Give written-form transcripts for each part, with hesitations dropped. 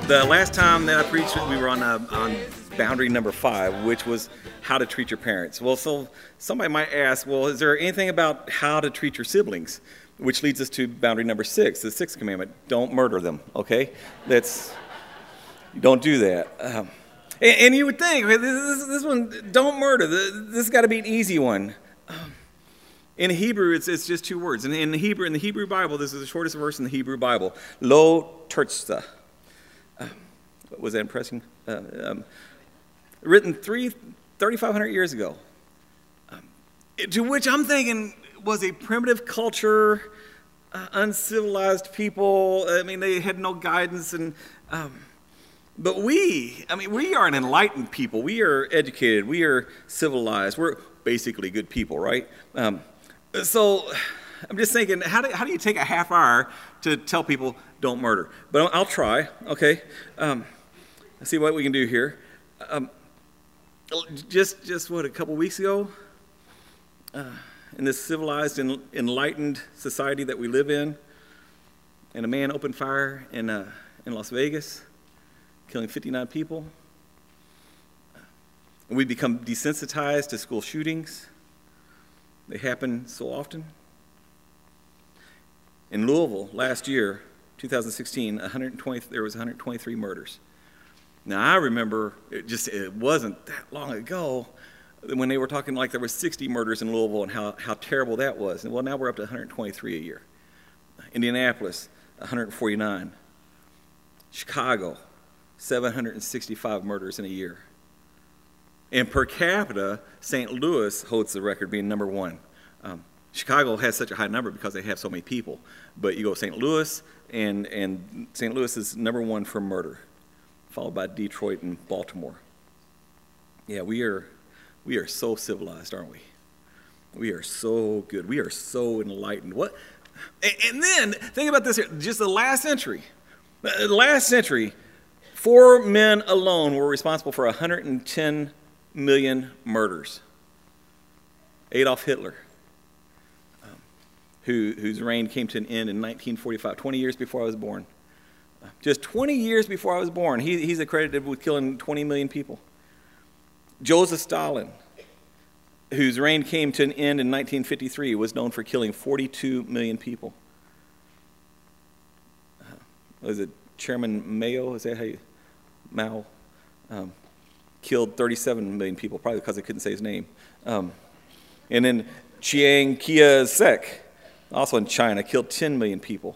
The last time that I preached, we were on boundary number 5, which was how to treat your parents. Well, so somebody might ask, well, is there anything about how to treat your siblings? Which leads us to boundary number 6, the 6th commandment: don't murder them. Okay, don't do that. And you would think, okay, this one, don't murder. This has got to be an easy one. In Hebrew, it's just 2 words. And in the Hebrew Bible, this is the shortest verse in the Hebrew Bible: lo terza. Was that impressing? Written 3,500 years ago. To which I'm thinking was a primitive culture, uncivilized people. I mean, they had no guidance. But we are an enlightened people. We are educated. We are civilized. We're basically good people, right? So I'm just thinking, how do you take a half hour to tell people don't murder? But I'll try, okay? Let's see what we can do here. Just a couple weeks ago, in this civilized and enlightened society that we live in, and a man opened fire in Las Vegas, killing 59 people. And we become desensitized to school shootings. They happen so often. In Louisville last year, 2016, there was 123 murders. Now, I remember, it wasn't that long ago when they were talking like there were 60 murders in Louisville and how terrible that was. And well, now we're up to 123 a year. Indianapolis, 149. Chicago, 765 murders in a year. And per capita, St. Louis holds the record, being number 1. Chicago has such a high number because they have so many people. But you go to St. Louis, and St. Louis is number 1 for murder, followed by Detroit and Baltimore. Yeah, we are so civilized, aren't we? We are so good. We are so enlightened. And then, think about this here. Just the last century, 4 men alone were responsible for 110 million murders. Adolf Hitler, whose reign came to an end in 1945, 20 years before I was born. Just 20 years before I was born, he's accredited with killing 20 million people. Joseph Stalin, whose reign came to an end in 1953, was known for killing 42 million people. Was it Chairman Mao? Is that how you... Mao? Killed 37 million people, probably because they couldn't say his name. And then Chiang Kai-shek, also in China, killed 10 million people.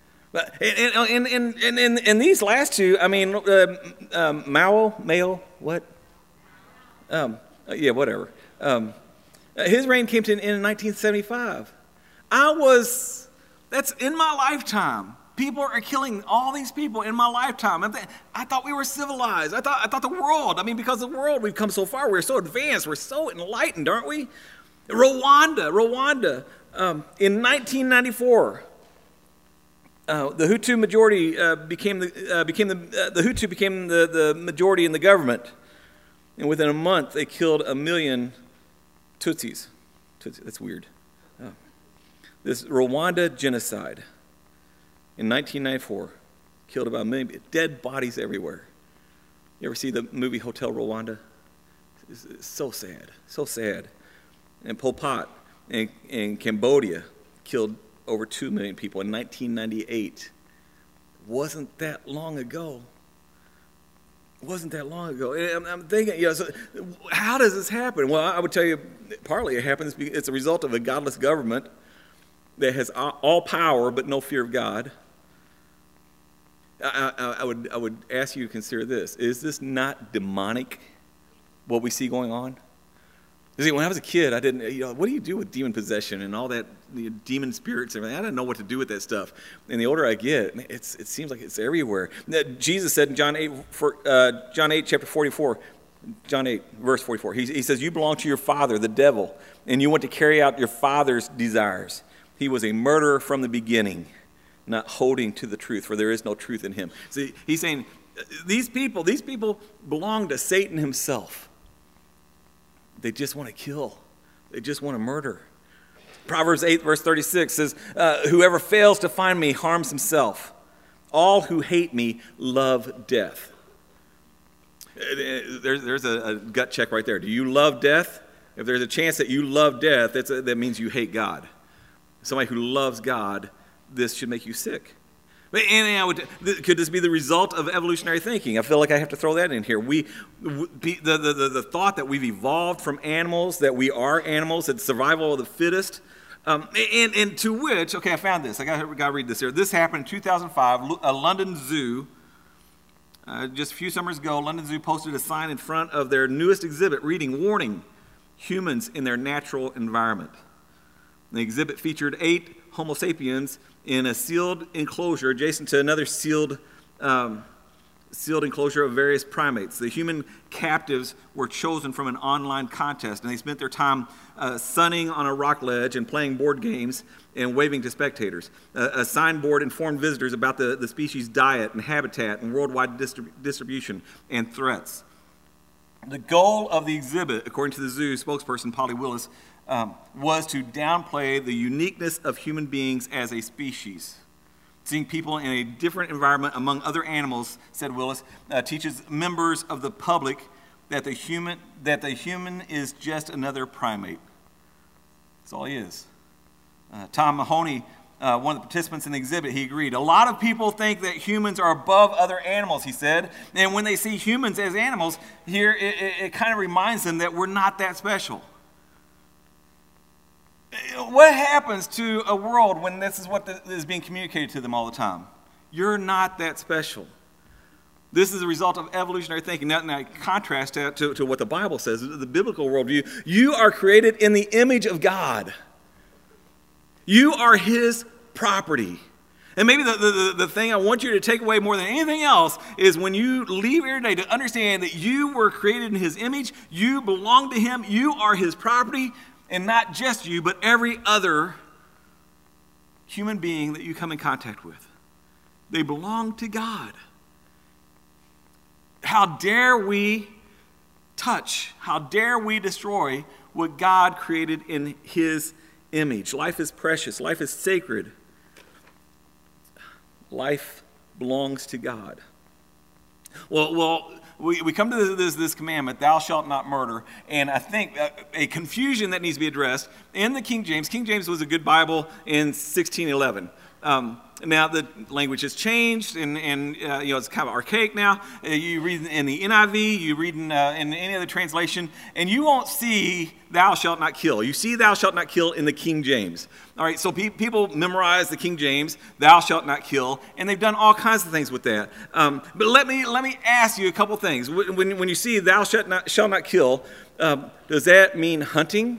And these last two, I mean, Mao, what? Yeah, whatever. His reign came to an end in 1975. That's in my lifetime. People are killing all these people in my lifetime. I thought we were civilized. I thought the world, because the world, we've come so far. We're so advanced. We're so enlightened, aren't we? Rwanda. In 1994, the Hutu majority became the Hutu became the majority in the government, and within a month they killed 1 million Tutsis. That's weird. This Rwanda genocide in 1994 killed about 1 million, dead bodies everywhere. You ever see the movie Hotel Rwanda? It's so sad, so sad. And Pol Pot in Cambodia killed over 2 million people in 1998. Wasn't that long ago. I'm thinking, so how does this happen? Well, I would tell you, partly it happens, it's a result of a godless government that has all power but no fear of God. I would ask you to consider this. Is this not demonic, what we see going on? You see, when I was a kid, I didn't, what do you do with demon possession and all that, demon spirits and everything? I didn't know what to do with that stuff. And the older I get, it seems like it's everywhere. Jesus said in John 8, chapter 44, John 8, verse 44, he says, you belong to your father, the devil, and you want to carry out your father's desires. He was a murderer from the beginning, not holding to the truth, for there is no truth in him. See, he's saying, these people belong to Satan himself. They just want to kill. They just want to murder. Proverbs 8, verse 36 says, whoever fails to find me harms himself. all who hate me love death. There's a gut check right there. Do you love death? If there's a chance that you love death, that means you hate God. Somebody who loves God, this should make you sick. Could this be the result of evolutionary thinking? I feel like I have to throw that in here. The thought that we've evolved from animals, that we are animals, that survival of the fittest, and to which, okay, I found this. I got to read this here. This happened in 2005. A London zoo, just a few summers ago, London Zoo posted a sign in front of their newest exhibit reading, "Warning, humans in their natural environment." The exhibit featured 8 Homo sapiens in a sealed enclosure adjacent to another sealed enclosure of various primates. The human captives were chosen from an online contest, and they spent their time sunning on a rock ledge and playing board games and waving to spectators. A signboard informed visitors about the species' diet and habitat and worldwide distribution and threats. The goal of the exhibit, according to the zoo spokesperson Polly Willis, was to downplay the uniqueness of human beings as a species. Seeing people in a different environment among other animals, said Willis, teaches members of the public that the human is just another primate. That's all he is. Tom Mahoney, one of the participants in the exhibit, he agreed. A lot of people think that humans are above other animals, he said. And when they see humans as animals, here it kind of reminds them that we're not that special. What happens to a world when this is what is being communicated to them all the time? You're not that special. This is a result of evolutionary thinking. Now contrast that to what the Bible says, the biblical worldview. You are created in the image of God. You are His property. And maybe the thing I want you to take away more than anything else is when you leave here today to understand that you were created in His image, you belong to Him, you are His property, and not just you, but every other human being that you come in contact with. They belong to God. How dare we touch, how dare we destroy what God created in His image? Life is precious. Life is sacred. Life belongs to God. Well, we come to this commandment, thou shalt not murder, and I think a confusion that needs to be addressed in the King James. King James was a good Bible in 1611. Now the language has changed, and it's kind of archaic now. You read in the NIV, you read in any other translation, and you won't see "thou shalt not kill." You see "thou shalt not kill" in the King James. All right, so people memorize the King James, "thou shalt not kill," and they've done all kinds of things with that. But let me ask you a couple things. When you see "thou shalt not kill," does that mean hunting?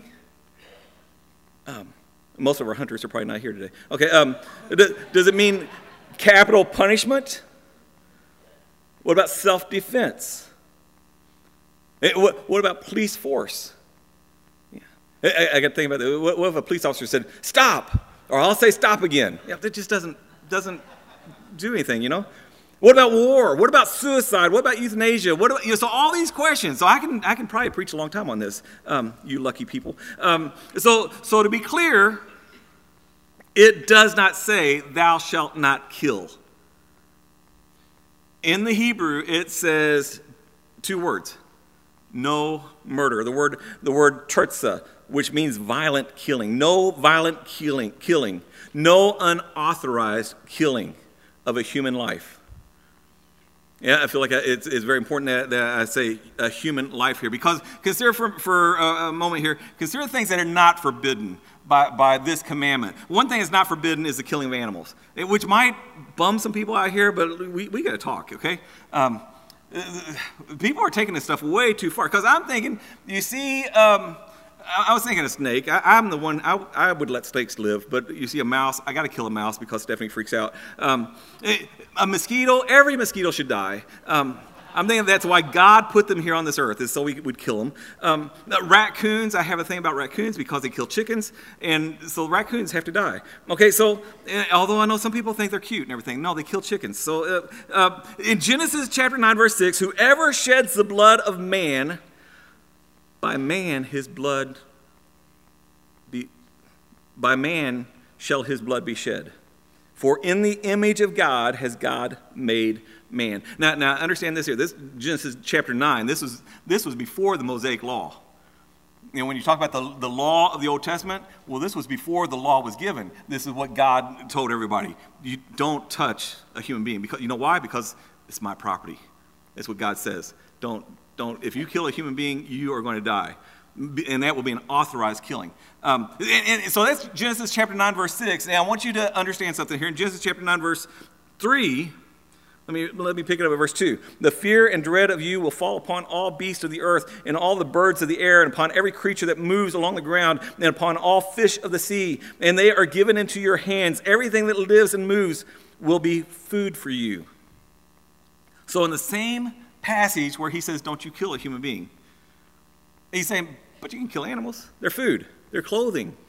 Most of our hunters are probably not here today. Okay, does it mean capital punishment? What about self-defense? What about police force? Yeah. I got to think about that. What if a police officer said, "Stop," or "I'll say stop again"? Yeah, that just doesn't do anything, you know? What about war? What about suicide? What about euthanasia? So all these questions. So I can probably preach a long time on this, you lucky people. So to be clear, it does not say "thou shalt not kill." In the Hebrew, it says 2 words: no murder. The word terza, which means violent killing. No violent killing. No unauthorized killing of a human life. Yeah, I feel like it's very important that I say a human life here, because consider for a moment here, consider things that are not forbidden by this commandment. One thing that's not forbidden is the killing of animals, which might bum some people out here, but we got to talk, okay? People are taking this stuff way too far, because I'm thinking, you see, I was thinking a snake. I'm the one, I would let snakes live, but you see a mouse, I got to kill a mouse because Stephanie freaks out. A mosquito, every mosquito should die. I'm thinking that's why God put them here on this earth, is so we would kill them. Raccoons, I have a thing about raccoons because they kill chickens, and so raccoons have to die. Okay, so although I know some people think they're cute and everything, no, they kill chickens. So in Genesis chapter 9, verse 6, whoever sheds the blood of man, by man shall his blood be shed. For in the image of God has God made man. Now understand this here. This Genesis chapter 9. This was before the Mosaic law. You know, when you talk about the law of the Old Testament, well, this was before the law was given. This is what God told everybody. You don't touch a human being. Because, you know why? Because it's my property. That's what God says. Don't. If you kill a human being, you are going to die. And that will be an authorized killing. And so that's Genesis chapter 9, verse 6. Now, I want you to understand something here. In Genesis chapter 9, verse 3, let me pick it up at verse 2. The fear and dread of you will fall upon all beasts of the earth and all the birds of the air and upon every creature that moves along the ground and upon all fish of the sea. And they are given into your hands. Everything that lives and moves will be food for you. So in the same passage where he says, don't you kill a human being, he's saying, but you can kill animals. They're food. They're clothing.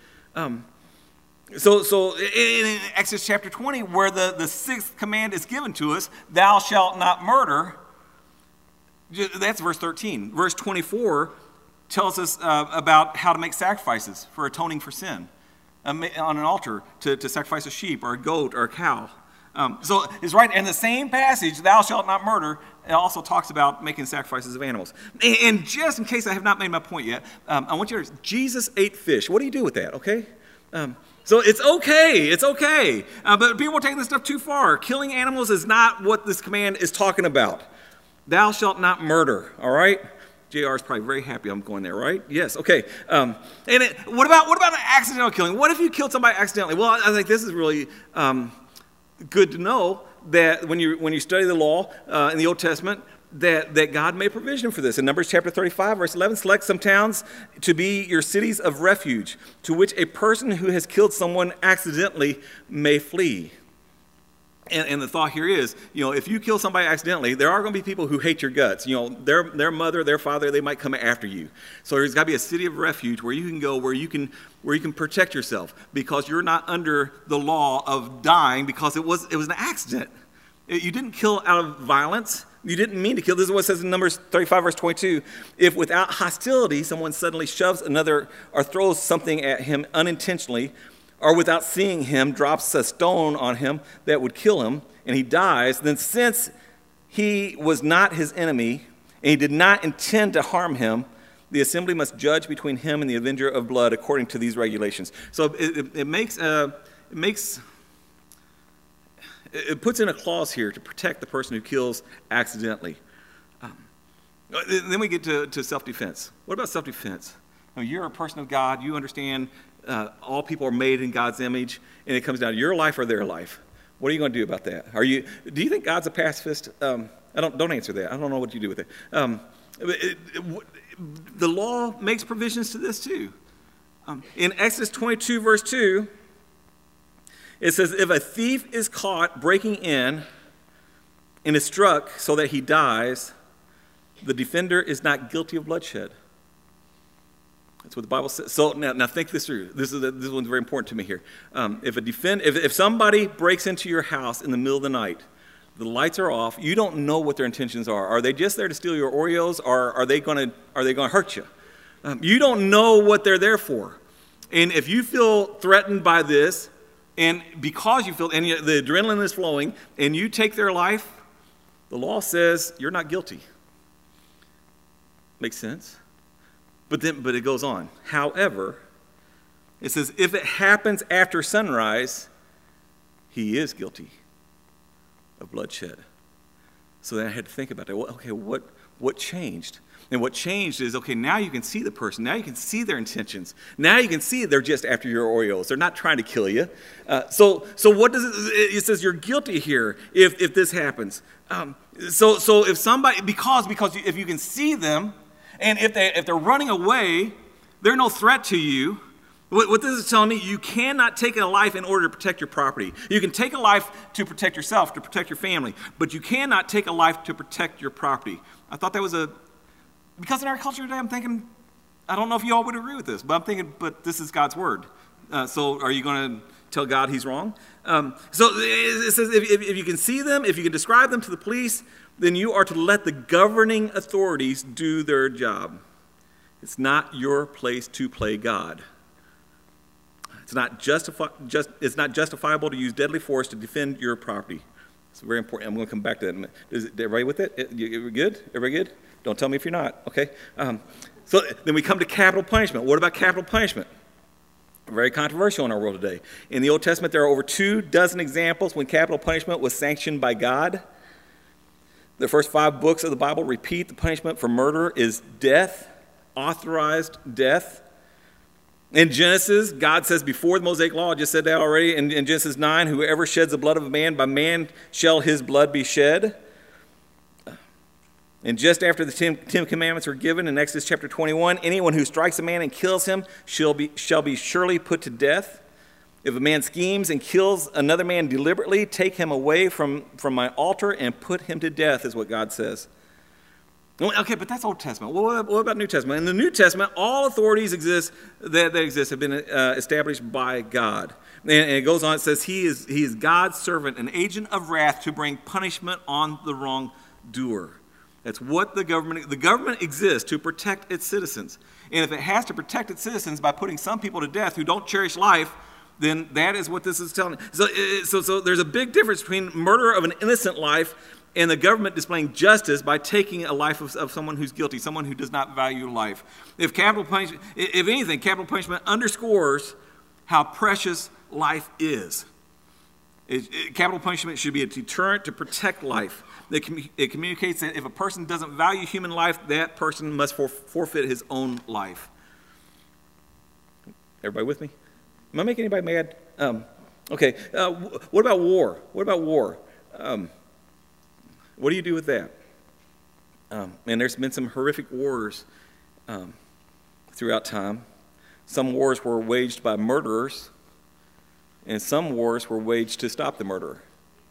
So in Exodus chapter 20, where the sixth command is given to us, thou shalt not murder, that's verse 13. Verse 24 tells us about how to make sacrifices for atoning for sin on an altar to sacrifice a sheep or a goat or a cow. So it's right in the same passage, thou shalt not murder, it also talks about making sacrifices of animals. And just in case I have not made my point yet, I want you to, Jesus ate fish. What do you do with that, okay? So it's okay. But people are taking this stuff too far. Killing animals is not what this command is talking about. Thou shalt not murder, all right? JR is probably very happy I'm going there, right? Yes, okay. What about an accidental killing? What if you killed somebody accidentally? Well, I think this is really good to know that when you study the law in the Old Testament, that God made provision for this. In Numbers chapter 35, verse 11, select some towns to be your cities of refuge, to which a person who has killed someone accidentally may flee. And the thought here is, if you kill somebody accidentally, there are going to be people who hate your guts. Their mother, their father, they might come after you. So there's got to be a city of refuge where you can go, where you can protect yourself, because you're not under the law of dying because it was an accident. You didn't kill out of violence. You didn't mean to kill. This is what it says in Numbers 35, verse 22. If without hostility someone suddenly shoves another or throws something at him unintentionally, or without seeing him drops a stone on him that would kill him, and he dies, then since he was not his enemy, and he did not intend to harm him, the assembly must judge between him and the avenger of blood according to these regulations. So it puts in a clause here to protect the person who kills accidentally. Then we get to self-defense. What about self-defense? You're a person of God. You understand all people are made in God's image, and it comes down to your life or their life. What are you going to do about that? Do you think God's a pacifist? Don't answer that. I don't know what you do with it. The law makes provisions to this too. In Exodus 22, verse 2, it says, if a thief is caught breaking in and is struck so that he dies, the defender is not guilty of bloodshed. That's what the Bible says. So now think this through. This one's very important to me here. If somebody breaks into your house in the middle of the night, the lights are off, you don't know what their intentions are. Are they just there to steal your Oreos, or are they going to hurt you? You don't know what they're there for. And if you feel threatened by this, and because you feel, and the adrenaline is flowing, and you take their life, the law says you're not guilty. Makes sense? But it goes on. However, it says if it happens after sunrise, he is guilty of bloodshed. So then I had to think about that. Well, okay, what changed? And what changed is, okay, now you can see the person. Now you can see their intentions. Now you can see they're just after your Oreos. They're not trying to kill you. So what does it says you're guilty here if this happens. So if somebody, because if you can see them, and if they're running away, they're no threat to you. What this is telling me, you cannot take a life in order to protect your property. You can take a life to protect yourself, to protect your family, but you cannot take a life to protect your property. I thought that was because in our culture today, I'm thinking, I don't know if you all would agree with this, but I'm thinking, but this is God's word. So are you going to tell God he's wrong? So it says if you can see them, if you can describe them to the police, then you are to let the governing authorities do their job. It's not your place to play God. It's not justifiable to use deadly force to defend your property. It's very important. I'm going to come back to that in a minute. Is everybody with it? You good? Everybody good? Don't tell me if you're not, okay? So then we come to capital punishment. What about capital punishment? Very controversial in our world today. In the Old Testament, there are over 24 examples when capital punishment was sanctioned by God. The first 5 books of the Bible repeat the punishment for murder is death, authorized death. In Genesis, God says before the Mosaic Law, I just said that already, in Genesis 9, whoever sheds the blood of a man, by man shall his blood be shed. And just after the Ten Commandments were given in Exodus chapter 21, anyone who strikes a man and kills him shall be surely put to death. If a man schemes and kills another man deliberately, take him away from my altar and put him to death, is what God says. Okay, but that's Old Testament. What about New Testament? In the New Testament, all authorities that exist have been established by God. And it goes on, it says he is God's servant, an agent of wrath to bring punishment on the wrongdoer. That's what the government exists to protect its citizens. And if it has to protect its citizens by putting some people to death who don't cherish life, then that is what this is telling. So there's a big difference between murder of an innocent life and the government displaying justice by taking a life of someone who's guilty, someone who does not value life. If anything, capital punishment underscores how precious life is. Capital punishment should be a deterrent to protect life. It communicates that if a person doesn't value human life, that person must forfeit his own life. Everybody with me? Am I making anybody mad? Okay. What about war? What do you do with that? And there's been some horrific wars throughout time. Some wars were waged by murderers, and some wars were waged to stop the murderer,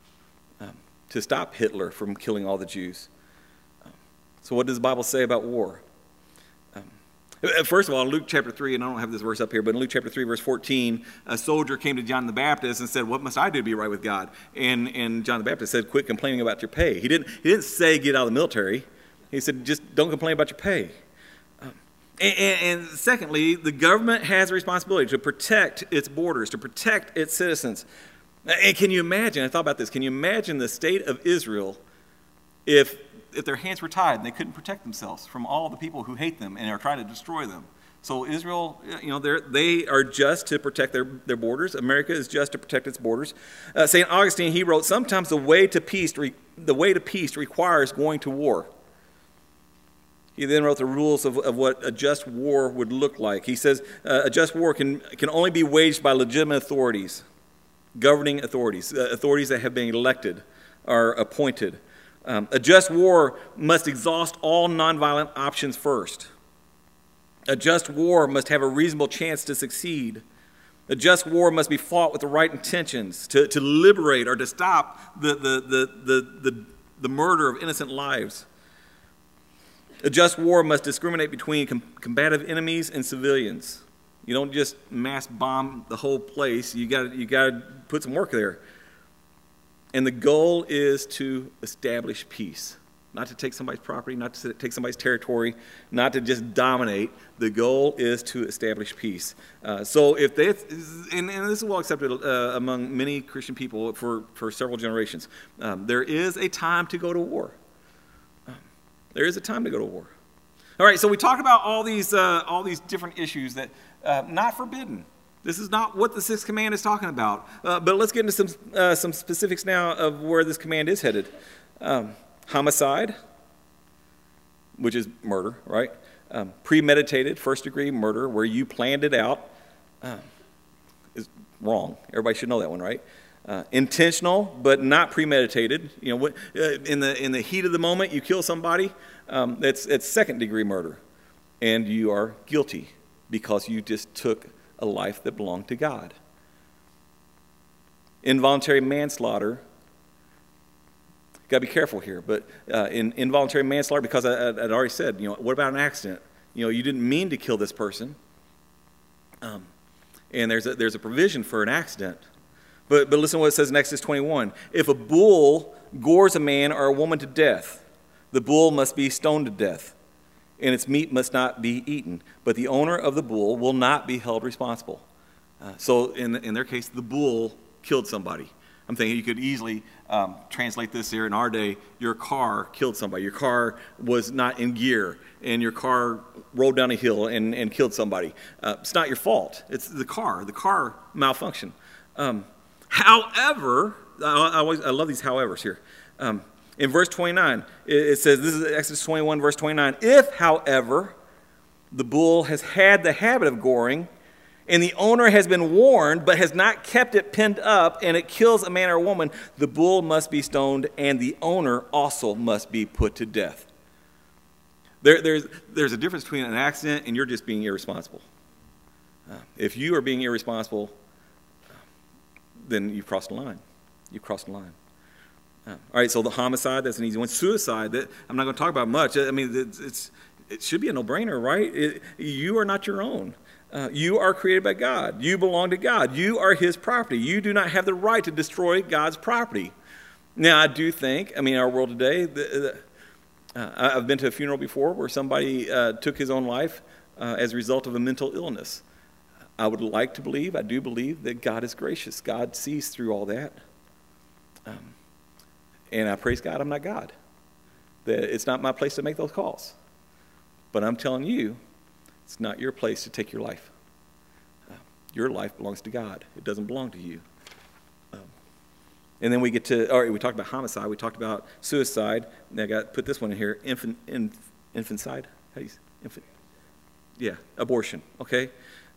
to stop Hitler from killing all the Jews. So what does the Bible say about war? First of all, in Luke chapter 3, and I don't have this verse up here, but in Luke chapter 3, verse 14, a soldier came to John the Baptist and said, "What must I do to be right with God?" And John the Baptist said, "Quit complaining about your pay." He didn't say get out of the military. He said, just don't complain about your pay. And secondly, the government has a responsibility to protect its borders, to protect its citizens. And can you imagine, I thought about this, can you imagine the state of Israel if their hands were tied and they couldn't protect themselves from all the people who hate them and are trying to destroy them? So Israel, they are just to protect their borders. America is just to protect its borders. St. Augustine, he wrote, sometimes the way to peace requires going to war. He then wrote the rules of what a just war would look like. He says a just war can only be waged by legitimate authorities, governing authorities, authorities that have been elected or appointed. A just war must exhaust all nonviolent options first. A just war must have a reasonable chance to succeed. A just war must be fought with the right intentions to liberate or to stop the murder of innocent lives. A just war must discriminate between combative enemies and civilians. You don't just mass bomb the whole place. You got to put some work there. And the goal is to establish peace, not to take somebody's property, not to take somebody's territory, not to just dominate. The goal is to establish peace. So if they, and this is well accepted among many Christian people for several generations, there is a time to go to war. There is a time to go to war. All right, so we talked about all these different issues that not forbidden. This is not what the sixth command is talking about. But let's get into some specifics now of where this command is headed. Homicide, which is murder, right? Premeditated, first-degree murder, where you planned it out, is wrong. Everybody should know that one, right? Intentional, but not premeditated. In the heat of the moment, you kill somebody. It's second-degree murder, and you are guilty because you just took a life that belonged to God. Involuntary manslaughter. Got to be careful here, but in involuntary manslaughter, because I'd already said, what about an accident? You didn't mean to kill this person, and there's a provision for an accident. But listen to what it says in Exodus 21. If a bull gores a man or a woman to death, the bull must be stoned to death, and its meat must not be eaten. But the owner of the bull will not be held responsible. So in their case, the bull killed somebody. I'm thinking you could easily translate this here in our day. Your car killed somebody. Your car was not in gear, and your car rolled down a hill and killed somebody. It's not your fault. It's the car. The car malfunctioned. However, I love these howevers here. In verse 29, it says, this is Exodus 21, verse 29, if, however, the bull has had the habit of goring, and the owner has been warned but has not kept it pinned up, and it kills a man or a woman, the bull must be stoned, and the owner also must be put to death. There's a difference between an accident and you're just being irresponsible. If you are being irresponsible, then you've crossed the line. You've crossed the line. All right, so the homicide, that's an easy one. Suicide, that I'm not going to talk about much. I mean, it should be a no-brainer, right? You are not your own. You are created by God. You belong to God. You are his property. You do not have the right to destroy God's property. Now, I do think, in our world today, I've been to a funeral before where somebody took his own life as a result of a mental illness. I would like to believe, I do believe, that God is gracious. God sees through all that. And I praise God I'm not God. That it's not my place to make those calls. But I'm telling you, it's not your place to take your life. Your life belongs to God. It doesn't belong to you. And then we get to, all right, we talked about homicide. We talked about suicide. And I put this one in here, infanticide. How do you say infant? Yeah, abortion, okay?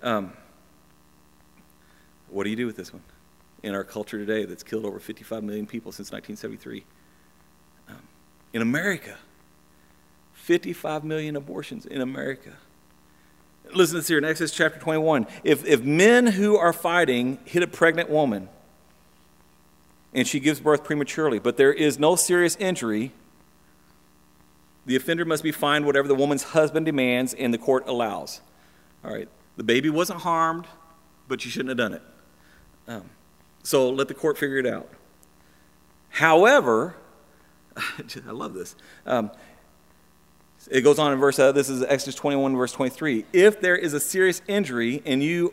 What do you do with this one? In our culture today that's killed over 55 million people since 1973. In America, 55 million abortions in America. Listen to this here in Exodus chapter 21. If men who are fighting hit a pregnant woman and she gives birth prematurely, but there is no serious injury, the offender must be fined whatever the woman's husband demands and the court allows. All right, the baby wasn't harmed, but you shouldn't have done it. So let the court figure it out. However, I love this. It goes on in verse, this is Exodus 21, verse 23. If there is a serious injury, you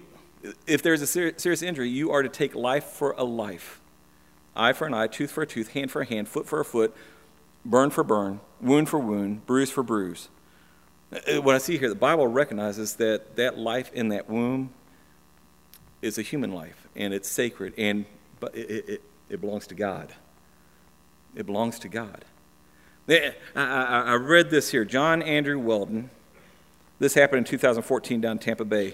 are to take life for a life. Eye for an eye, tooth for a tooth, hand for a hand, foot for a foot, burn for burn, wound for wound, bruise for bruise. What I see here, the Bible recognizes that life in that womb is a human life, and it's sacred, but it belongs to God. It belongs to God. I read this here. John Andrew Weldon. This happened in 2014 down in Tampa Bay.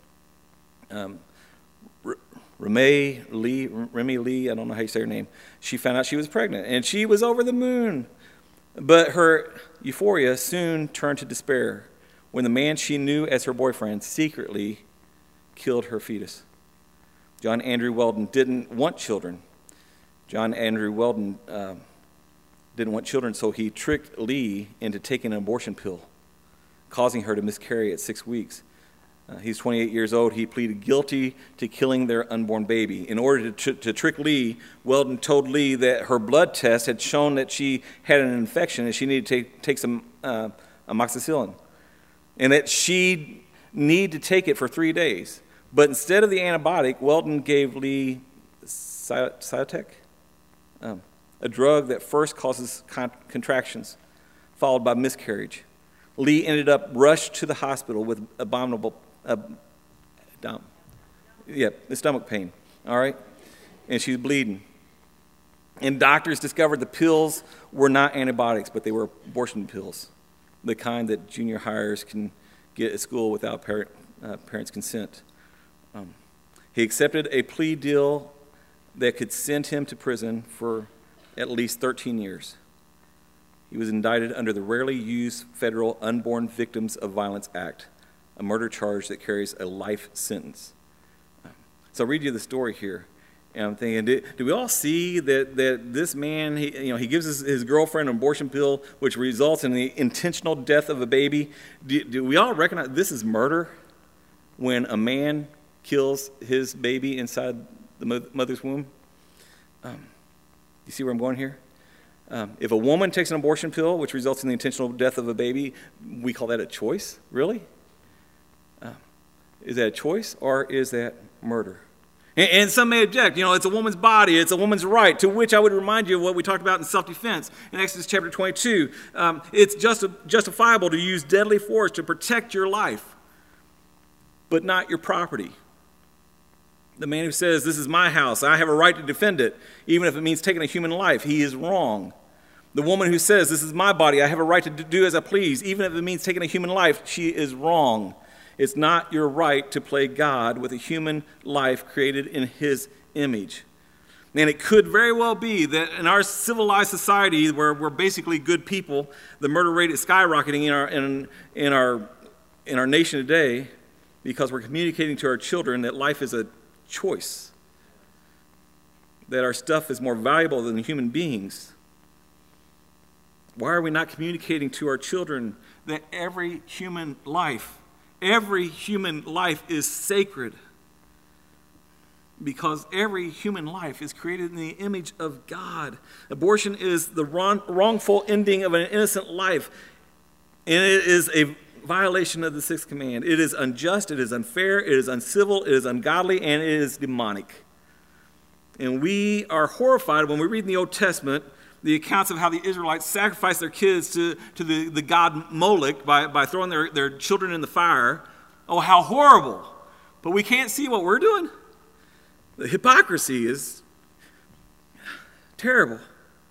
Remy Lee, I don't know how you say her name. She found out she was pregnant, and she was over the moon. But her euphoria soon turned to despair when the man she knew as her boyfriend secretly killed her fetus. John Andrew Weldon didn't want children. John Andrew Weldon didn't want children, so he tricked Lee into taking an abortion pill, causing her to miscarry at 6 weeks. He's 28 years old. He pleaded guilty to killing their unborn baby. In order to trick Lee, Weldon told Lee that her blood test had shown that she had an infection and she needed to take some amoxicillin, and that she'd need to take it for 3 days. But instead of the antibiotic, Weldon gave Lee Cytotec, a drug that first causes contractions, followed by miscarriage. Lee ended up rushed to the hospital with stomach pain, all right? And she's bleeding. And doctors discovered the pills were not antibiotics, but they were abortion pills, the kind that junior hires can get at school without parents' consent. He accepted a plea deal that could send him to prison for at least 13 years. He was indicted under the rarely used Federal Unborn Victims of Violence Act, a murder charge that carries a life sentence. So I'll read you the story here. And I'm thinking, do we all see that this man, he gives his girlfriend an abortion pill, which results in the intentional death of a baby? Do we all recognize this is murder when a man kills his baby inside the mother's womb? You see where I'm going here? If a woman takes an abortion pill, which results in the intentional death of a baby, we call that a choice? Really? Is that a choice, or is that murder. And some may object, it's a woman's body, it's a woman's right, to which I would remind you of what we talked about in self-defense in Exodus chapter 22. It's justifiable to use deadly force to protect your life, but not your property. The man who says, this is my house, I have a right to defend it, even if it means taking a human life, he is wrong. The woman who says, this is my body, I have a right to do as I please, even if it means taking a human life, she is wrong. It's not your right to play God with a human life created in his image. And it could very well be that in our civilized society, where we're basically good people, the murder rate is skyrocketing in our nation today because we're communicating to our children that life is a choice, that our stuff is more valuable than human beings. Why are we not communicating to our children that every human life is sacred? Because every human life is created in the image of God. Abortion is the wrongful ending of an innocent life, and it is a violation of the sixth command. It is unjust, it is unfair, it is uncivil, it is ungodly, and it is demonic. And we are horrified when we read in the Old Testament the accounts of how the Israelites sacrificed their kids to the god Molech by throwing their children in the fire. Oh, how horrible. But we can't see what we're doing. The hypocrisy is terrible.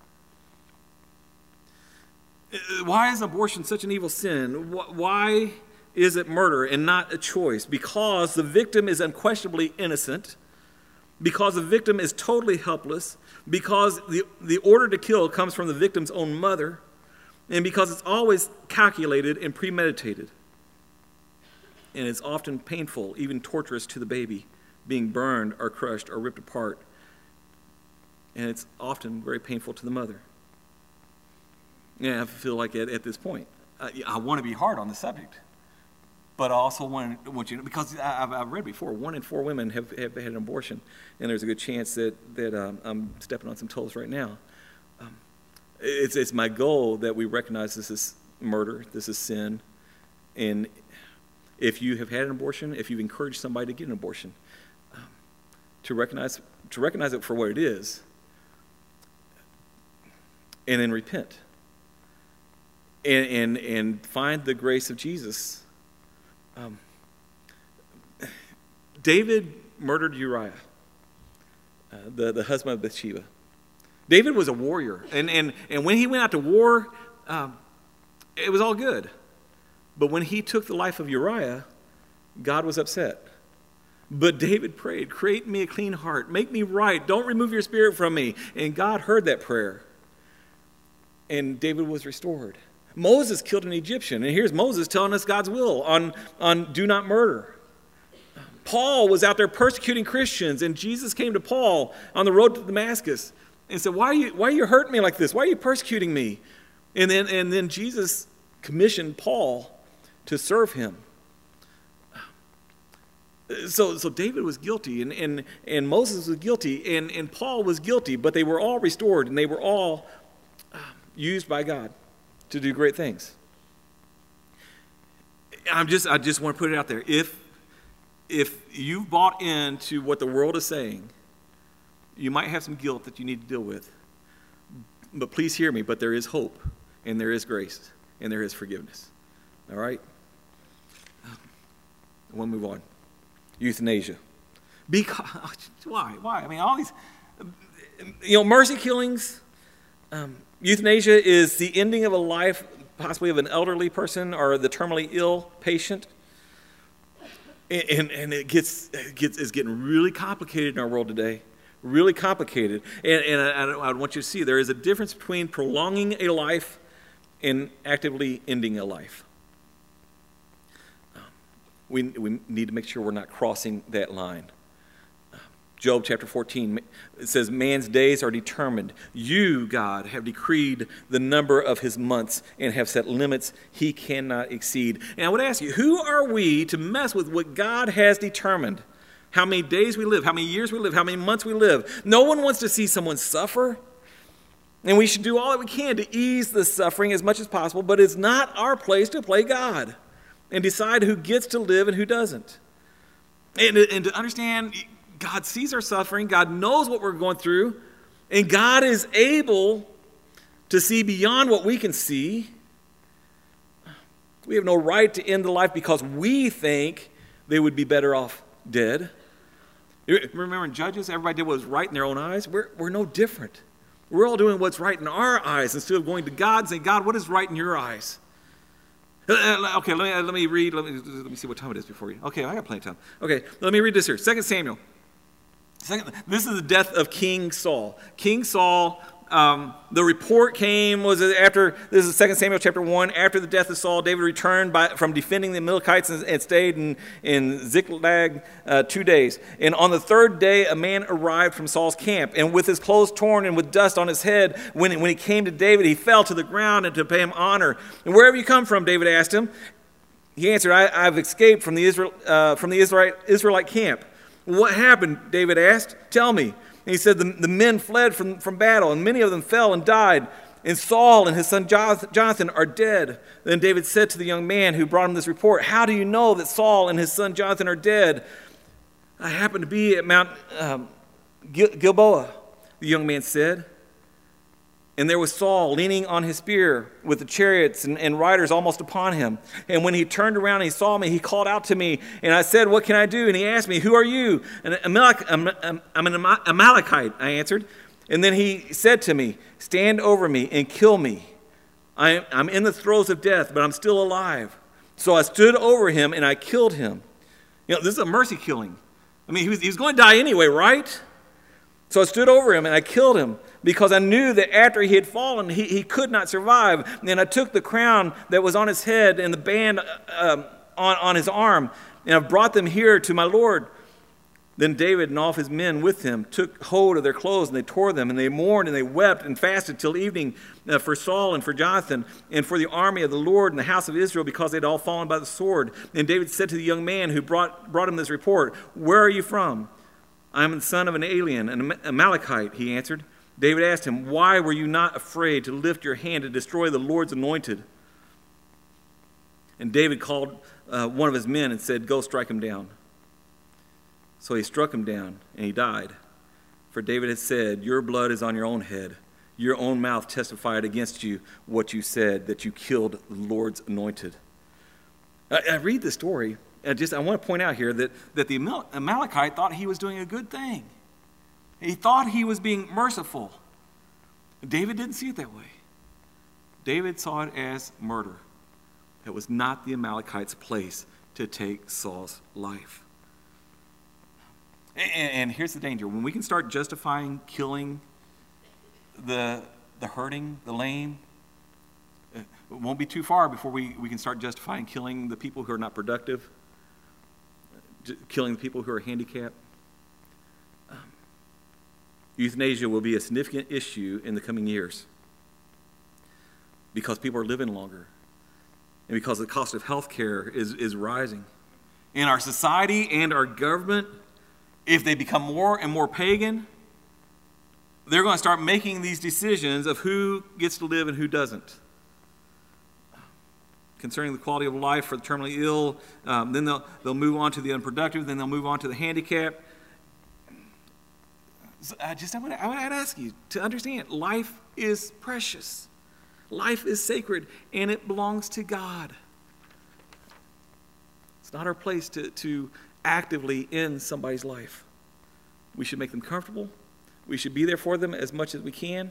Why is abortion such an evil sin? Why is it murder and not a choice? Because the victim is unquestionably innocent, because the victim is totally helpless, because the order to kill comes from the victim's own mother, and because it's always calculated and premeditated. And it's often painful, even torturous to the baby, being burned or crushed or ripped apart. And it's often very painful to the mother. Yeah, I feel like at this point, I want to be hard on the subject, but I also want you to know, because I've read before, 1 in 4 women have had an abortion, and there's a good chance that I'm stepping on some toes right now. It's my goal that we recognize this is murder, this is sin, and if you have had an abortion, if you've encouraged somebody to get an abortion, to recognize it for what it is, and then repent. And find the grace of Jesus. David murdered Uriah, the husband of Bathsheba. David was a warrior, and when he went out to war, it was all good. But when he took the life of Uriah, God was upset. But David prayed, create me a clean heart, make me right, don't remove your spirit from me. And God heard that prayer, and David was restored. Moses killed an Egyptian, and here's Moses telling us God's will on do not murder. Paul was out there persecuting Christians, and Jesus came to Paul on the road to Damascus and said, why are you hurting me like this? Why are you persecuting me? And then Jesus commissioned Paul to serve him. So David was guilty, and Moses was guilty, and Paul was guilty, but they were all restored, and they were all used by God to do great things. I just want to put it out there. If you've bought into what the world is saying, you might have some guilt that you need to deal with. But please hear me, but there is hope, and there is grace, and there is forgiveness. All right? I want to move on. Euthanasia. Because, why? I mean, all these, mercy killings. Euthanasia is the ending of a life, possibly of an elderly person or the terminally ill patient. And it's getting really complicated in our world today. Really complicated. And I want you to see there is a difference between prolonging a life and actively ending a life. We need to make sure we're not crossing that line. Job chapter 14, it says, man's days are determined. You, God, have decreed the number of his months and have set limits he cannot exceed. And I would ask you, who are we to mess with what God has determined? How many days we live, how many years we live, how many months we live. No one wants to see someone suffer. And we should do all that we can to ease the suffering as much as possible, but it's not our place to play God and decide who gets to live and who doesn't. And to understand, God sees our suffering, God knows what we're going through, and God is able to see beyond what we can see. We have no right to end the life because we think they would be better off dead. Remember in Judges, everybody did what was right in their own eyes? We're no different. We're all doing what's right in our eyes instead of going to God and saying, God, what is right in your eyes? Okay, let me read. Let me see what time it is before you. Okay, I got plenty of time. Okay, let me read this here. 2 Samuel. This is the death of King Saul. King Saul, the report came, this is 2 Samuel chapter 1, after the death of Saul, David returned from defending the Amalekites and stayed in Ziklag 2 days. And on the third day, a man arrived from Saul's camp, and with his clothes torn and with dust on his head, when he came to David, he fell to the ground and to pay him honor. And where have you come from, David asked him. He answered, I've escaped from the Israelite camp. What happened? David asked. Tell me. And he said, the men fled from battle, and many of them fell and died. And Saul and his son Jonathan are dead. Then David said to the young man who brought him this report, how do you know that Saul and his son Jonathan are dead? I happened to be at Mount Gilboa, the young man said. And there was Saul leaning on his spear with the chariots and riders almost upon him. And when he turned around and he saw me, he called out to me. And I said, what can I do? And he asked me, who are you? And I'm an Amalekite, I answered. And then he said to me, stand over me and kill me. I'm in the throes of death, but I'm still alive. So I stood over him and I killed him. This is a mercy killing. I mean, he was going to die anyway, right? So I stood over him and I killed him because I knew that after he had fallen, he could not survive. And I took the crown that was on his head and the band on his arm, and I've brought them here to my Lord. Then David and all of his men with him took hold of their clothes, and they tore them, and they mourned, and they wept, and fasted till evening for Saul and for Jonathan, and for the army of the Lord and the house of Israel, because they had all fallen by the sword. And David said to the young man who brought him this report, where are you from? I am the son of an alien, an Amalekite, he answered. David asked him, why were you not afraid to lift your hand to destroy the Lord's anointed? And David called one of his men and said, go strike him down. So he struck him down, and he died. For David had said, your blood is on your own head. Your own mouth testified against you what you said, that you killed the Lord's anointed. I read this story, and I want to point out here that the Amalekite thought he was doing a good thing. He thought he was being merciful. David didn't see it that way. David saw it as murder. It was not the Amalekite's place to take Saul's life. And here's the danger. When we can start justifying killing the hurting, the lame, it won't be too far before we can start justifying killing the people who are not productive, killing the people who are handicapped. Euthanasia will be a significant issue in the coming years because people are living longer and because the cost of health care is rising. In our society and our government, if they become more and more pagan, they're going to start making these decisions of who gets to live and who doesn't. Concerning the quality of life for the terminally ill, then they'll move on to the unproductive, then they'll move on to the handicapped. So I would ask you to understand, life is precious. Life is sacred, and it belongs to God. It's not our place to actively end somebody's life. We should make them comfortable. We should be there for them as much as we can.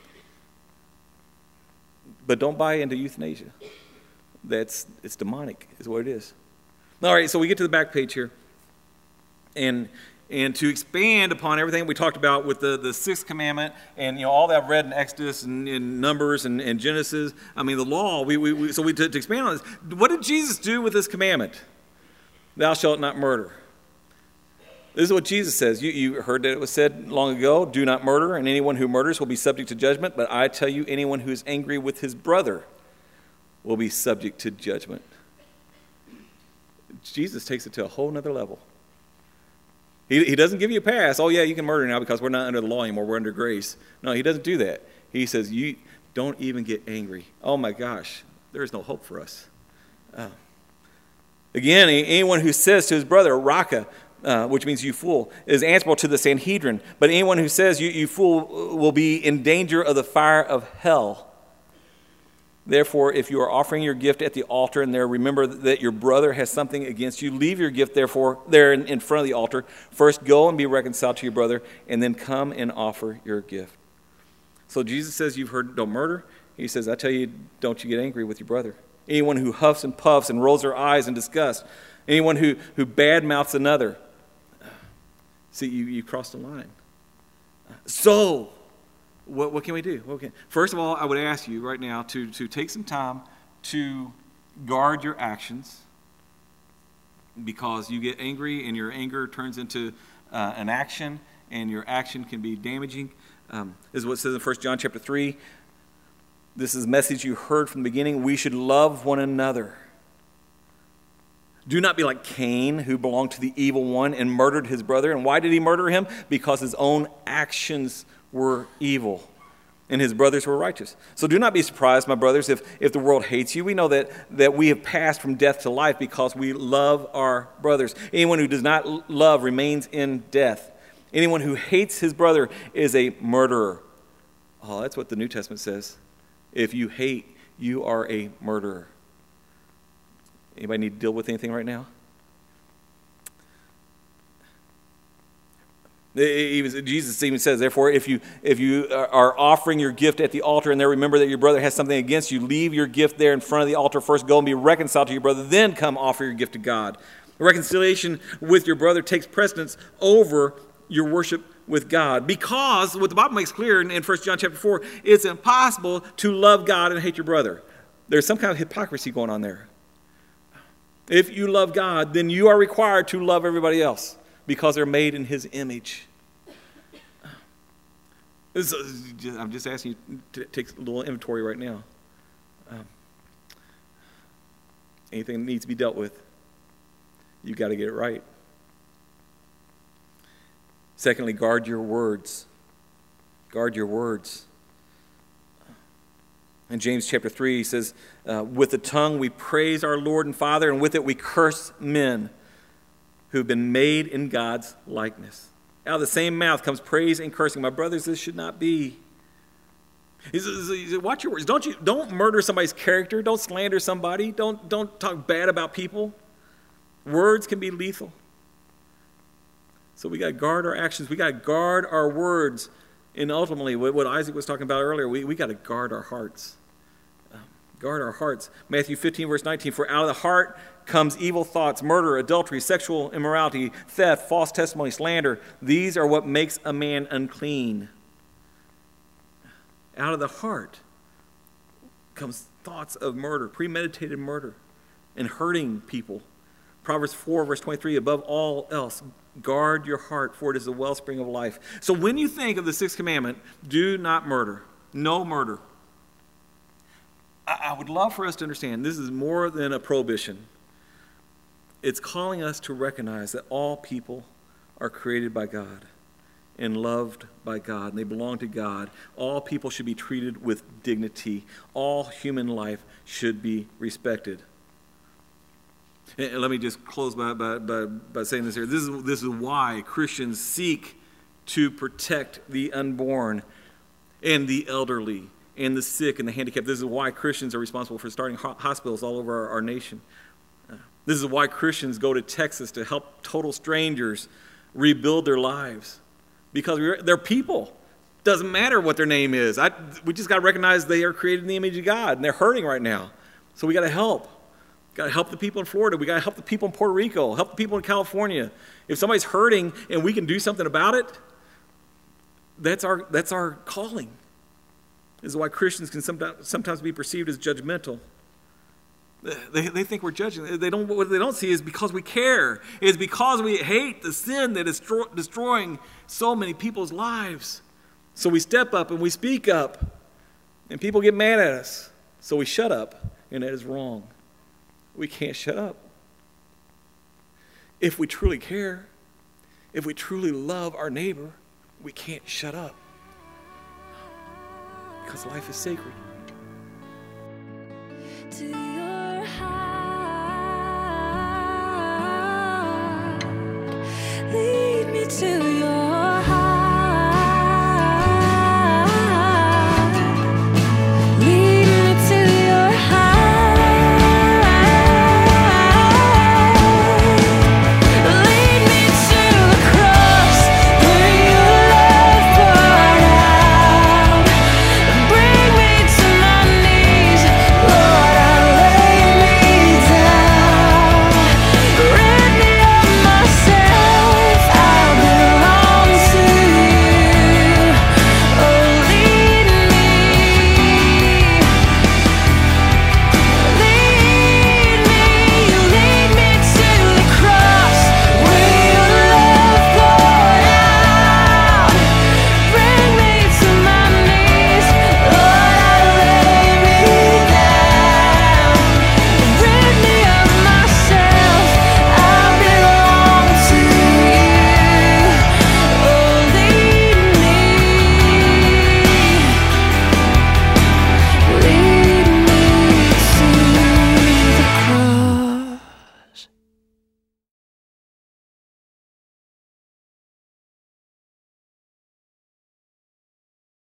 But don't buy into euthanasia. It's demonic, is what it is. All right, so we get to the back page here. And to expand upon everything we talked about with the sixth commandment and all that I've read in Exodus and in Numbers and Genesis, I mean the law, to expand on this, what did Jesus do with this commandment? Thou shalt not murder. This is what Jesus says. You heard that it was said long ago, do not murder, and anyone who murders will be subject to judgment. But I tell you, anyone who is angry with his brother will be subject to judgment. Jesus takes it to a whole nother level. He doesn't give you a pass. Oh, yeah, you can murder now because we're not under the law anymore. We're under grace. No, he doesn't do that. He says, you don't even get angry. Oh, my gosh, there is no hope for us. Again, anyone who says to his brother, Raka, which means you fool, is answerable to the Sanhedrin. But anyone who says you fool will be in danger of the fire of hell. Therefore, if you are offering your gift at the altar and there remember that your brother has something against you, leave your gift therefore there in front of the altar. First go and be reconciled to your brother, and then come and offer your gift. So Jesus says, you've heard, don't murder. He says, I tell you, don't you get angry with your brother. Anyone who huffs and puffs and rolls their eyes in disgust, anyone who badmouths another, see, you crossed the line. So, what can we do? First of all, I would ask you right now to take some time to guard your actions, because you get angry and your anger turns into an action, and your action can be damaging. This is what it says in 1 John chapter 3. This is a message you heard from the beginning. We should love one another. Do not be like Cain, who belonged to the evil one and murdered his brother. And why did he murder him? Because his own actions were evil and his brothers were righteous. So do not be surprised, my brothers, if the world hates you. We know that we have passed from death to life because we love our brothers. Anyone who does not love remains in death. Anyone who hates his brother is a murderer. Oh, that's what the New Testament says. If you hate, you are a murderer. Anybody need to deal with anything right now? Jesus even says, therefore, if you are offering your gift at the altar and there remember that your brother has something against you, leave your gift there in front of the altar. First go and be reconciled to your brother, then come offer your gift to God. Reconciliation with your brother takes precedence over your worship with God, because what the Bible makes clear in 1 John chapter 4, it's impossible to love God and hate your brother. There's some kind of hypocrisy going on there. If you love God, then you are required to love everybody else because they're made in his image. I'm just asking you to take a little inventory right now. Anything that needs to be dealt with, you've got to get it right. Secondly, guard your words. Guard your words. In James chapter 3, he says, with the tongue we praise our Lord and Father, and with it we curse men who have been made in God's likeness. Out of the same mouth comes praise and cursing. My brothers, this should not be. He says, watch your words. Don't murder somebody's character. Don't slander somebody. Don't talk bad about people. Words can be lethal. So we got to guard our actions. We got to guard our words. And ultimately, what Isaac was talking about earlier, we got to guard our hearts. Guard our hearts. Matthew 15, verse 19, for out of the heart comes evil thoughts, murder, adultery, sexual immorality, theft, false testimony, slander. These are what makes a man unclean. Out of the heart comes thoughts of murder, premeditated murder, and hurting people. Proverbs 4, verse 23, above all else, guard your heart, for it is the wellspring of life. So when you think of the sixth commandment, do not murder, no murder, I would love for us to understand this is more than a prohibition. It's calling us to recognize that all people are created by God and loved by God, and they belong to God. All people should be treated with dignity. All human life should be respected. And let me just close by saying this here. This is why Christians seek to protect the unborn and the elderly and the sick and the handicapped. This is why Christians are responsible for starting hospitals all over our nation. This is why Christians go to Texas to help total strangers rebuild their lives. Because they're people. Doesn't matter what their name is. We just got to recognize they are created in the image of God, and they're hurting right now. So we got to help. Got to help the people in Florida. We got to help the people in Puerto Rico. Help the people in California. If somebody's hurting and we can do something about it, that's our calling. This is why Christians can sometimes be perceived as judgmental. They think we're judging. What they don't see is because we care. It's because we hate the sin that is destroying so many people's lives. So we step up and we speak up. And people get mad at us. So we shut up. And that is wrong. We can't shut up. If we truly care, if we truly love our neighbor, we can't shut up. Because life is sacred.